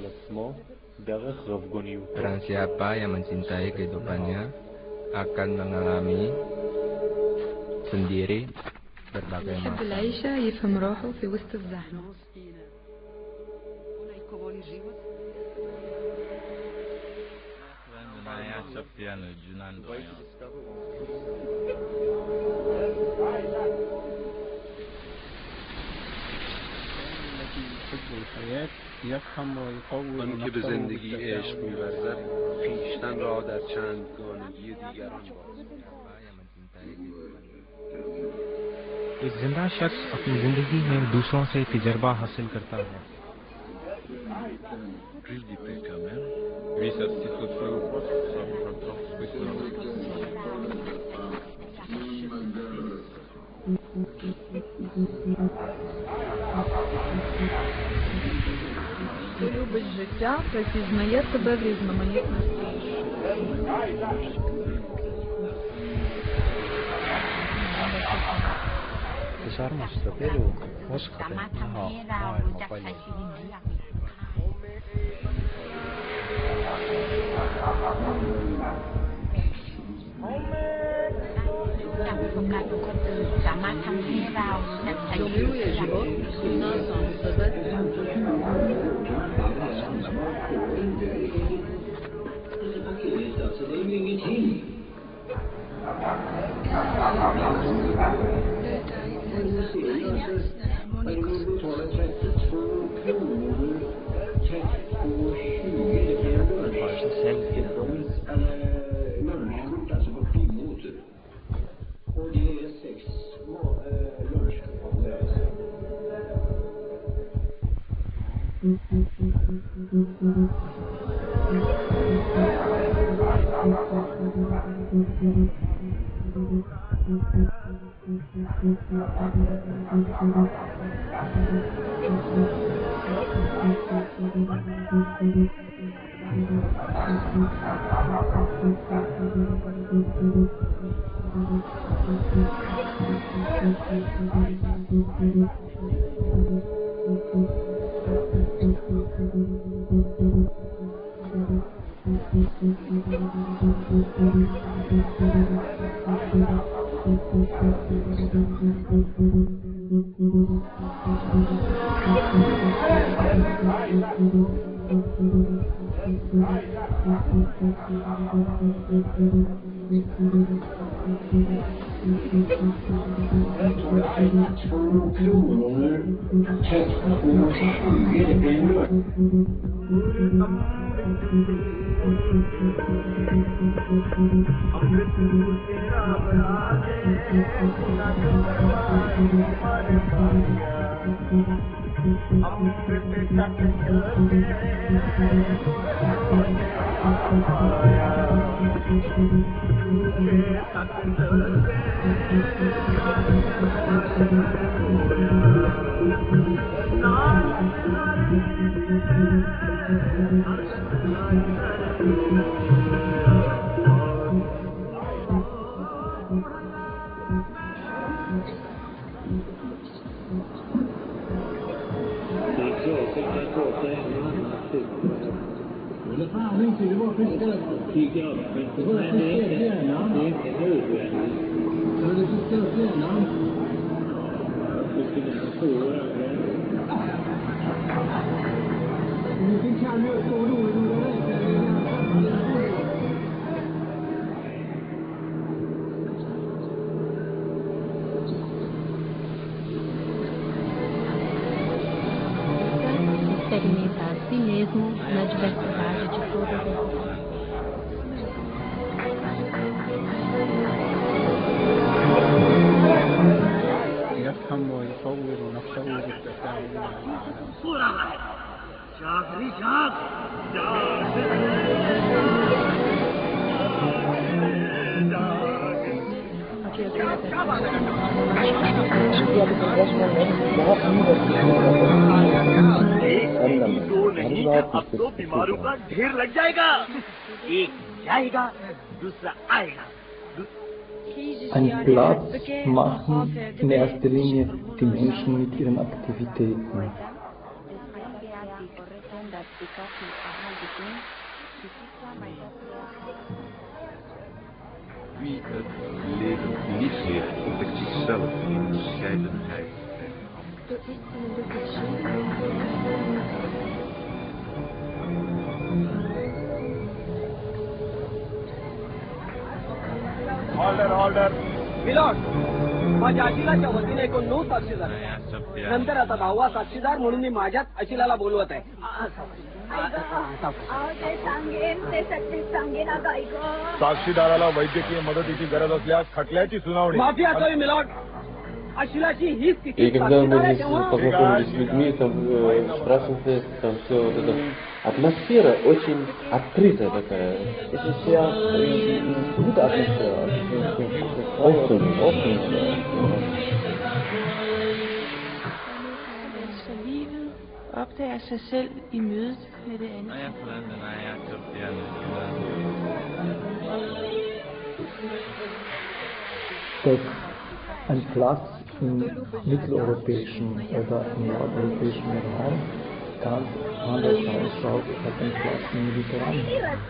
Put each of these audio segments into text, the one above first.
Barang siapa yang mencintai kehidupannya akan mengalami sendiri berbagai يحب macam. العيشة يفهم روحه في وسط الزحمة. آن که به زندگی عشق می‌ورزد خویشتن را در چندگانگی دیگران एक जिंदा शख्स अपनी जिंदगी में दूसरों से तजर्बा हासिल करता है. Ridley Cameron visar sitt förflutna som fantastiskt Любиш життя, та пізнає тебе в різноманітності. فشار مستقل و مثبت Experimentar a si mesmo na diversidade de todas as يفهم ويطور نفسه بالتفاعل مع अब तो बीमारों का ढेर लग जाएगा. एक जाएगा दूसरा आएगा. Ein Platz machen in erster Linie die Menschen mit ihren Aktivitäten. Wie het leven niet leert, ontdekt zichzelf in bescheidenheid. Order milord माझ्या अशिलाच्या वतीने एकूण 9 साक्षीदार नंतर आता 10वा साक्षीदार म्हणून मी माझ्याच अशिलाला बोलवत आहे साक्षीदाराला वैद्यकीय मदतीची गरज असल्यास खटल्याची सुनावणी माफी असावी मिलॉर्ड अशिलाची ही स्थिती И когда мы познакомились с людьми, там спрашивали, там все вот это. Атмосфера очень открытая такая. Es ist sehr gute Atmosphäre. Offen. Så livet opdager sig selv i mødet med det andet. Dass ein Platz im mitteleuropäischen oder im nordeuropäischen Raum ganz anders ausschaut als ein Platz im Mediterranen.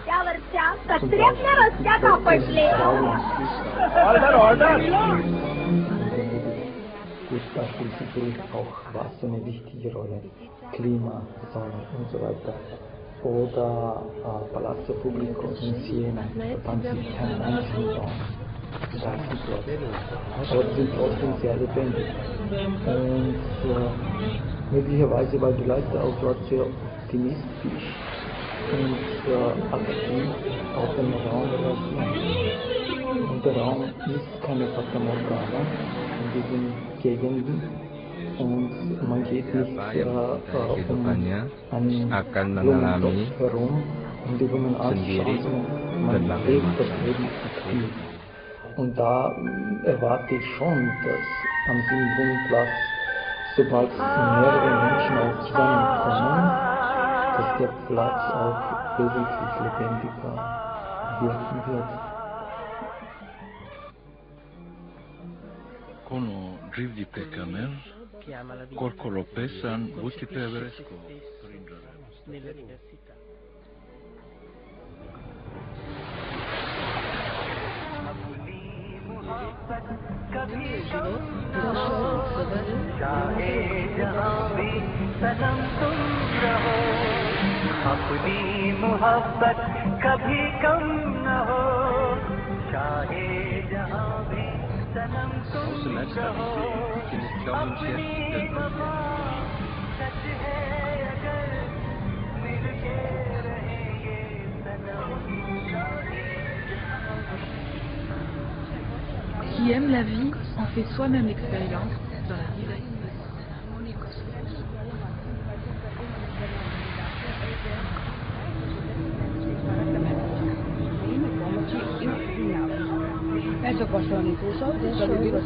Gut, da spielt natürlich auch Wasser eine wichtige Rolle, Klima, Sonne und so weiter. Oder Palazzo Pubblico in Siena, da fand sich kein einziger Raum. Aber die sind trotzdem sehr lebendig. Und möglicherweise, weil die Leute auch dort sehr optimistisch und aktiv auf den Raum reagieren. Und der Raum ist keine Fata Morgana in diesen Gegenden. Und man geht nicht um einen Blumentopf herum und über den anschauen, man lebt das Leben aktiv. Und da erwarte ich schon, dass am Siebenbrunnenplatz, sobald mehrere Menschen auch zusammenkommen, dass der Platz auch wesentlich lebendiger wirken wird. Kono drivdi pekamer, korkolo pesan, buti preveresko. चाहे जहाँ भी सनम तुम रहो अपनी मोहब्बत कभी कम न हो चाहे जहाँ भी सनम तुम रहो अपनी वफा सच है अगर मिलके रहेंगे सनम Qui aime la vie en fait soi-même l'expérience dans la diversité. Eso pasó incluso desde el virus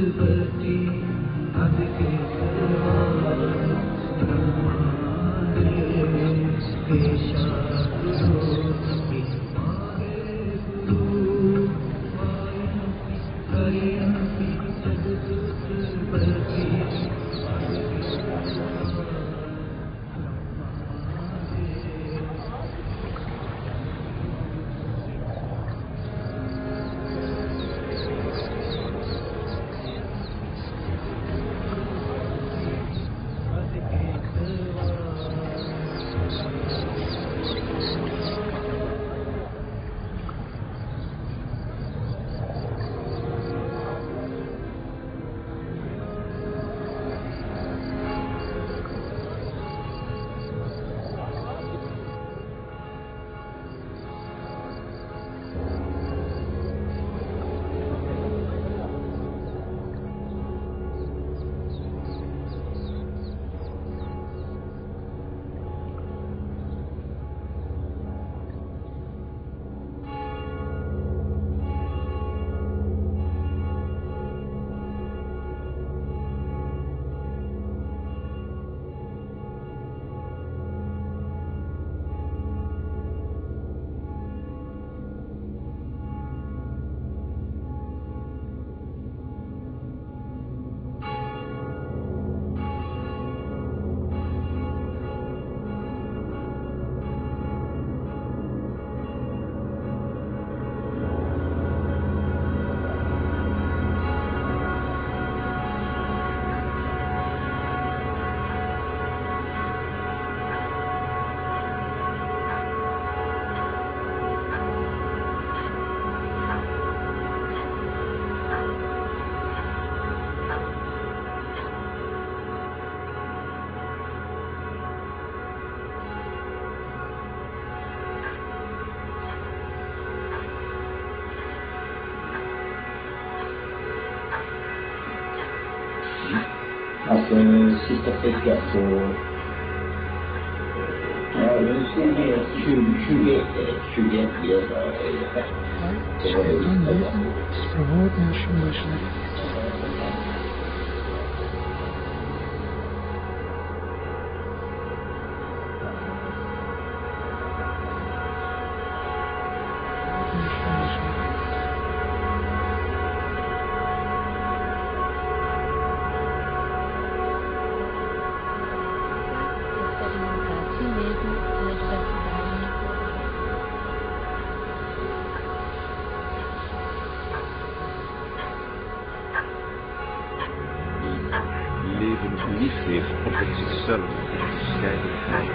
Sista veckan så 21 ledare är det här. Свободно еще можно. Leven niet meer op zichzelf schijnen.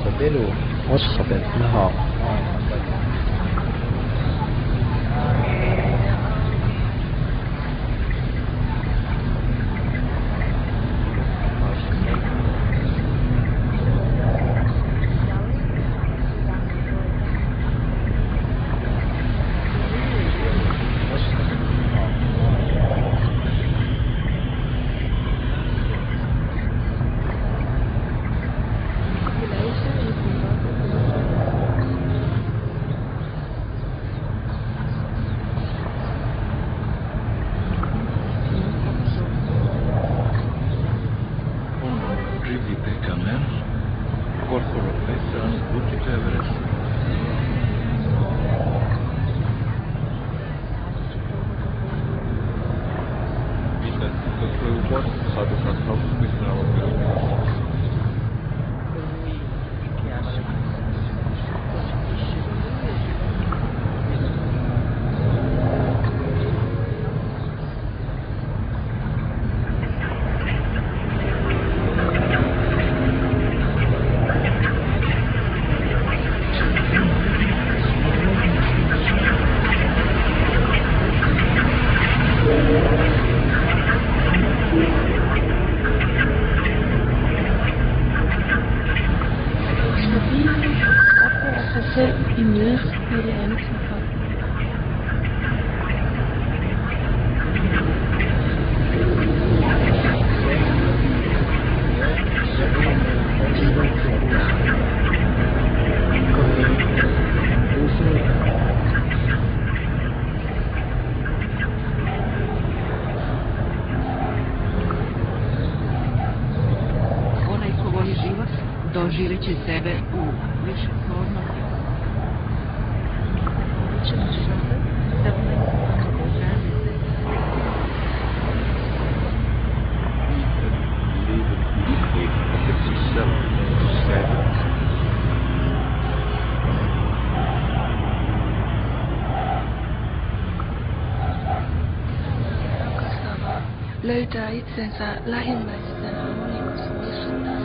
مستقبل ومستقبل نهار. Doživeći sebe u više forma. Löytää itsensä lähimmäisten harmonikuusvirrasta.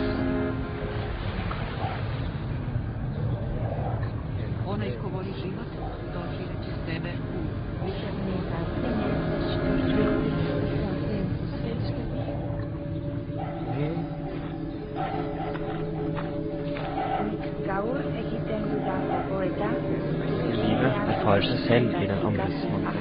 Onaj ko voli život, doživeći sebe u više Gaur egiten dudan gogoeta. Liebe erforscht es hell in ein anderes Monde.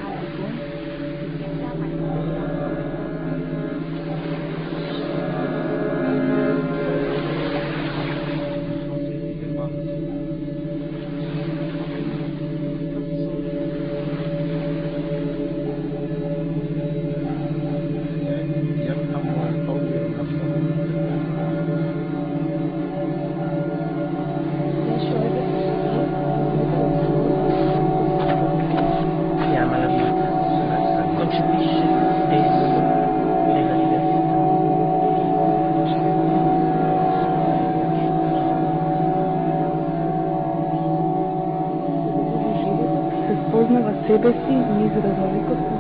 Poznava sebe si niz raznolikosti.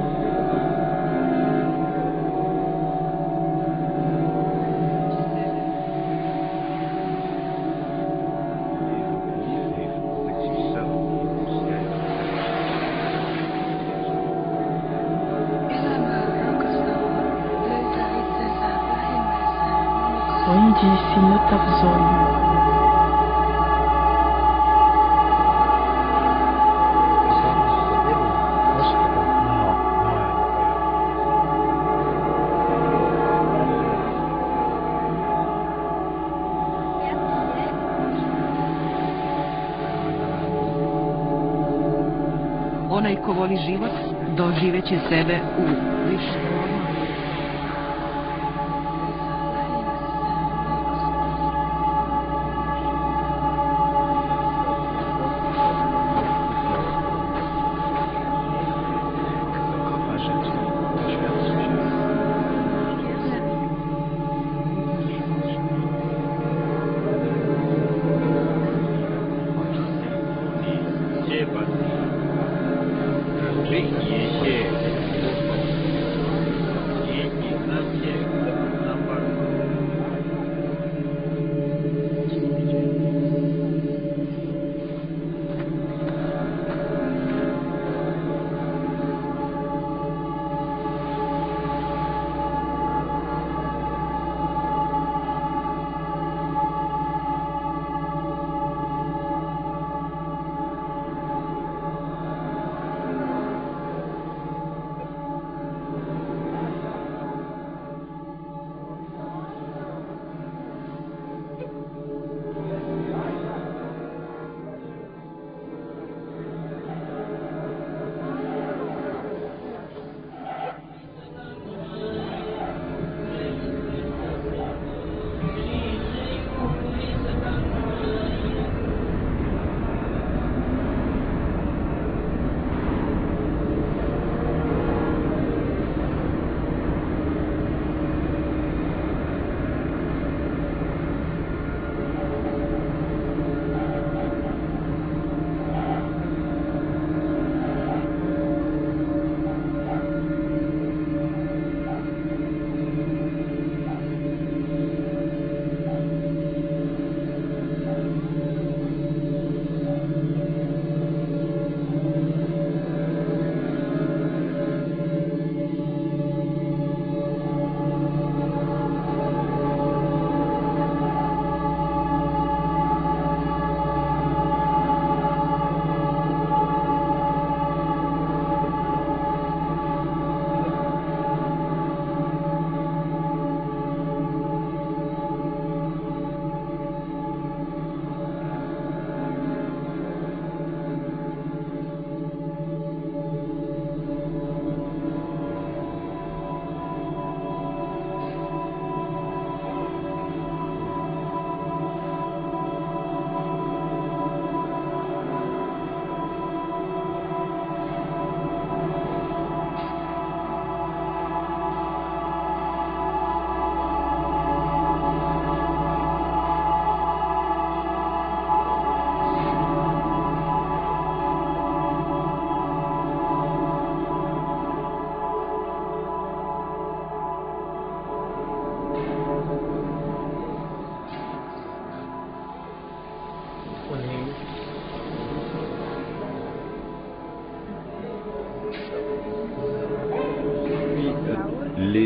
Onde se metafzone. Onaj ko voli život, doživeće sebe u više forma.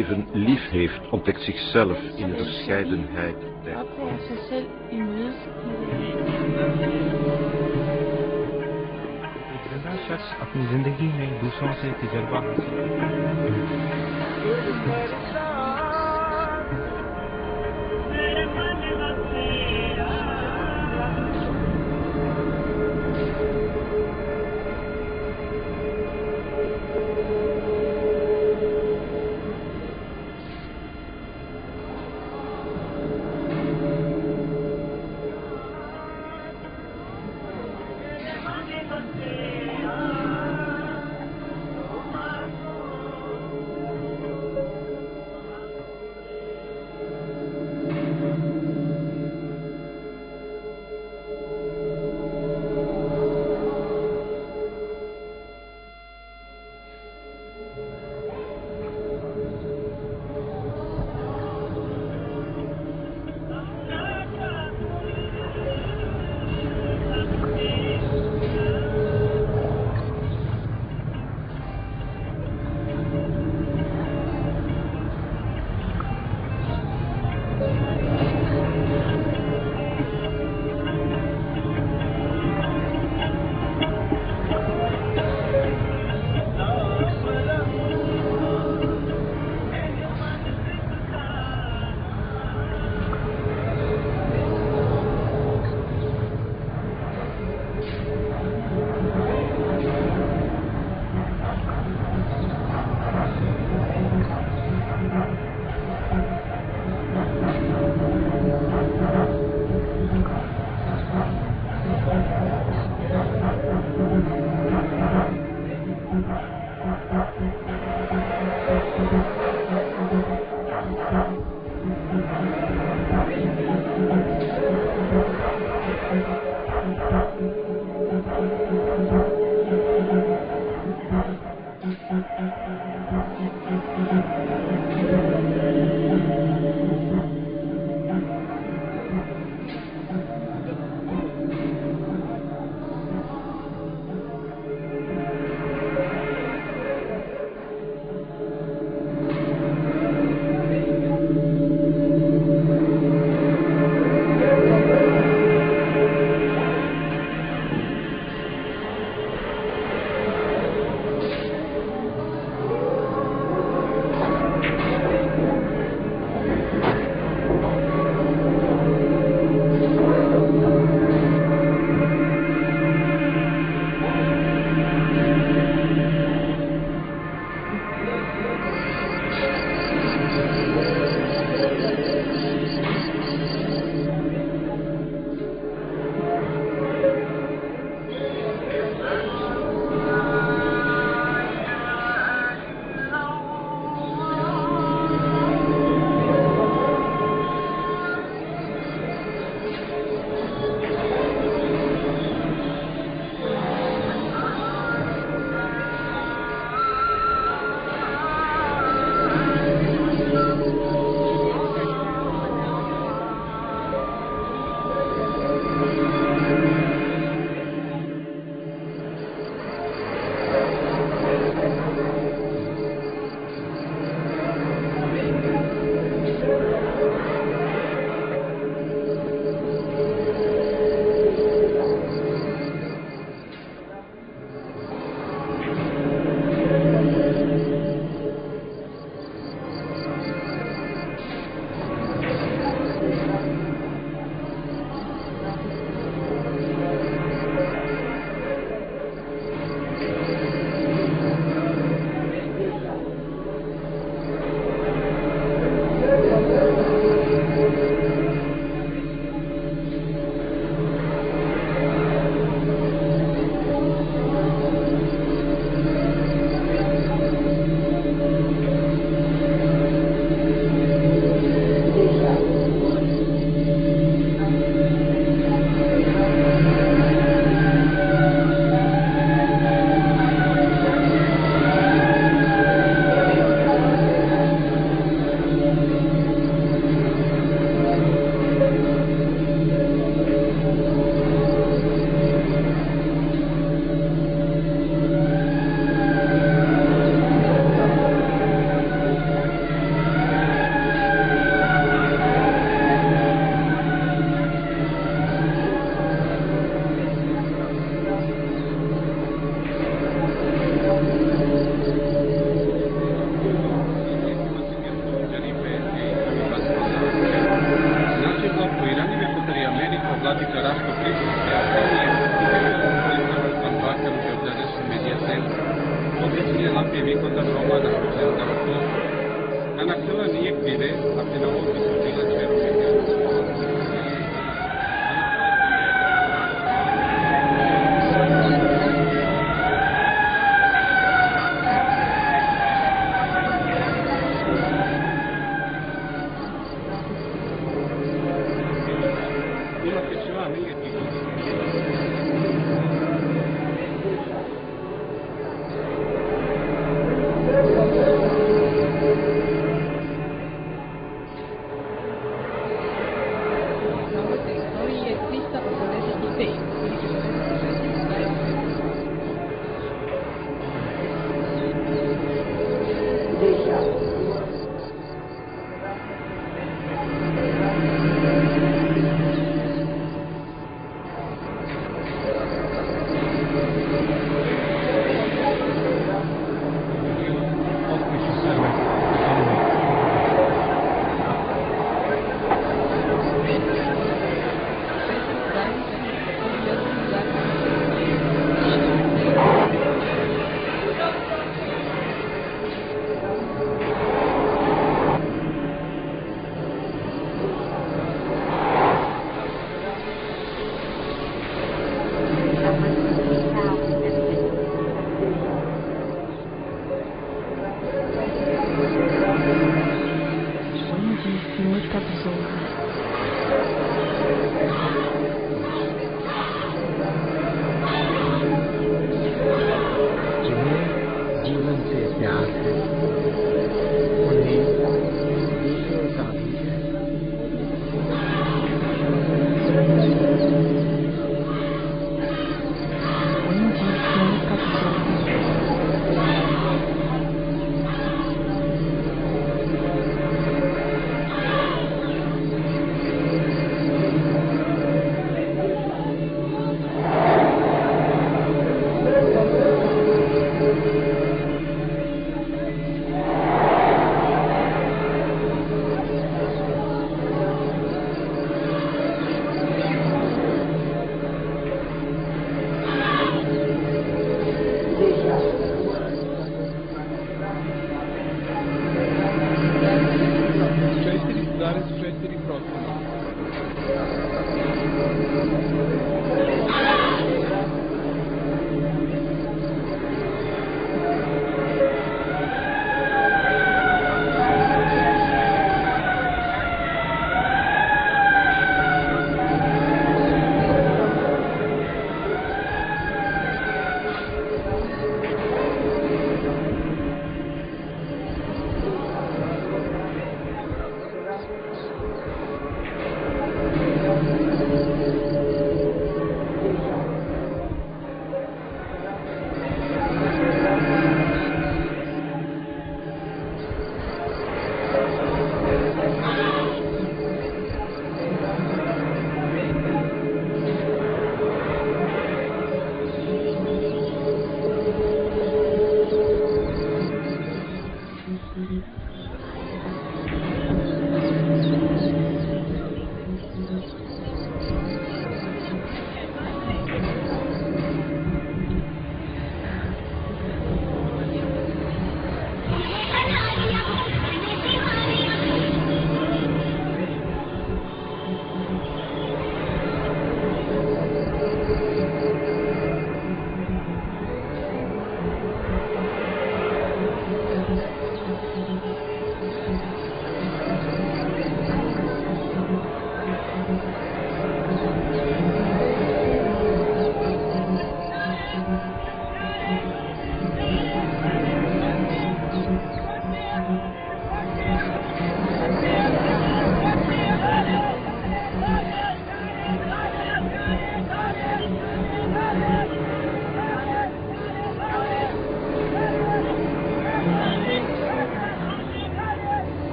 leven lief heeft, ontdekt zichzelf in de verscheidenheid der जिंदा शख्स अपनी जिंदगी में दूसरों से तजर्बा Vladika Raško Priborski, a to je Anvakan Georgiades Mediatel, obecnie lapie východa Roma na Kručenda Roko, a na ktoré nie kvire, a ty na opisu byla červená.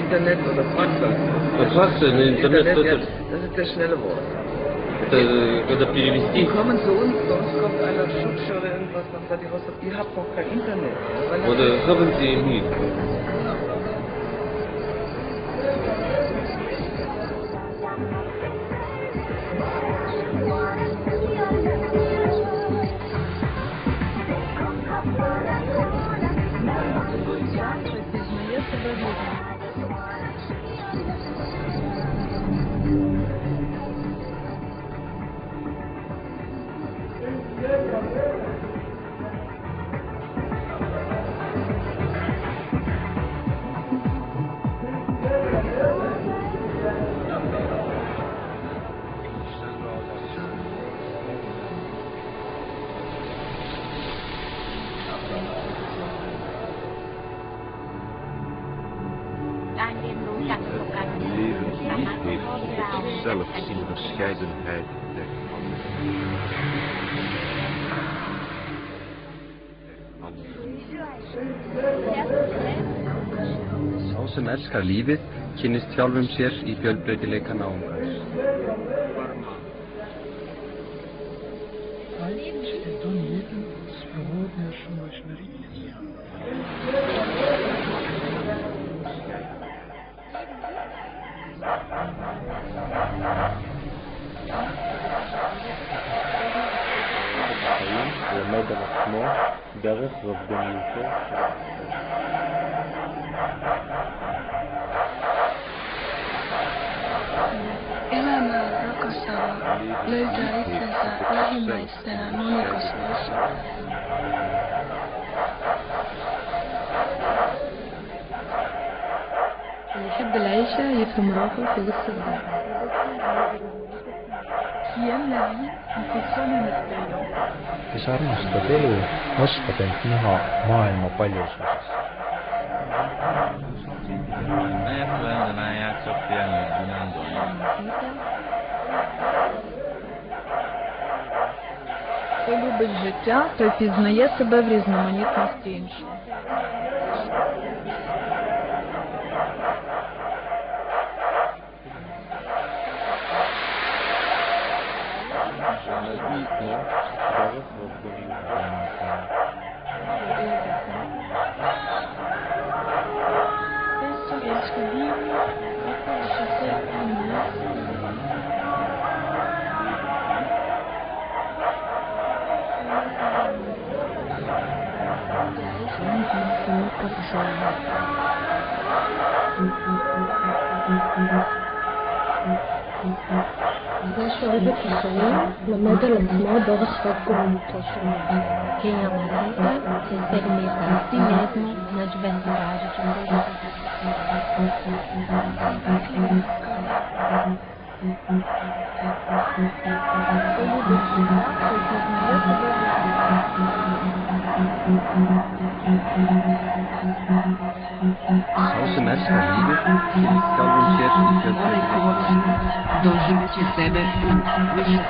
Internet oder Faxer? Faxer, Internet, Das ist der schnelle Wort. когда перевести. Die kommen zu uns kommt einer Schutzschau oder irgendwas, dann sagt die Rostock, ihr habt doch kein Internet. Oder haben Sie nicht? Zelf in de verscheidenheid der Sá sem elskar lífið kynnist sjálfum sér í fjölbreytileika náungans. למד על עצמו דרך רבגוניותו. Elämää rakastava löytää itsensä lähimmäisenä monikasvoissa. اللي يحب العيشة يفهم روحه في قصة الدار. Kes armastad elu, oskab end näha maailma paljususes. Хто любить життя, той пізнає себе в різноманітності інших. זה שאוהב את החיים, למד על עצמו דרך רבגוניותו שלו. Quem ama a vida experimenta a si mesmo na diversidade de um Sá sem elskar lífið kynnist sjálfum sér í fjölbreytileika. Doživjet sebe više.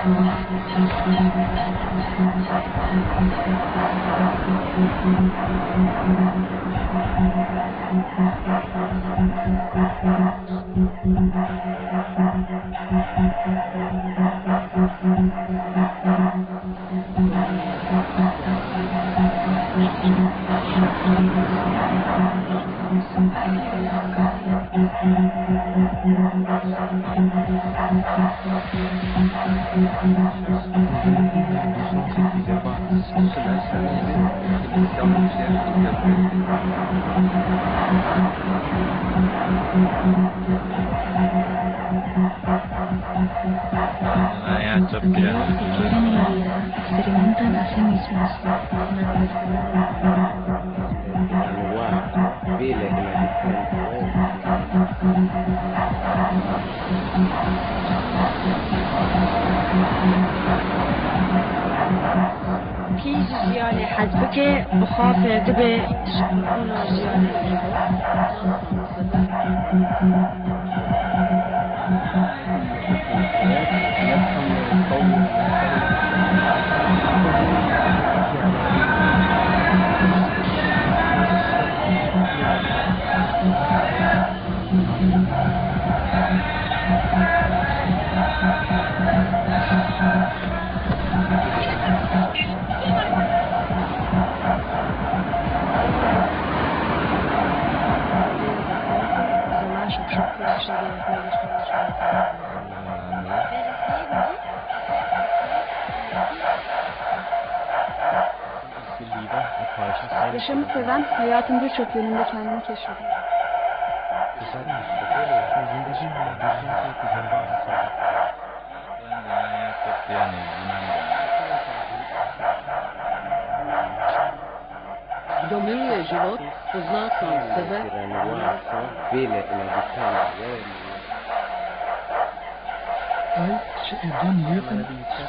Experimentan a sí mismos. في جيالي حسبك بخاف تبي تكون جيالي Yaşamı seven, hayatın birçok yönünde kendini keşfeder. Kdo miluje život, pozná sám sebe. Als je er dan leven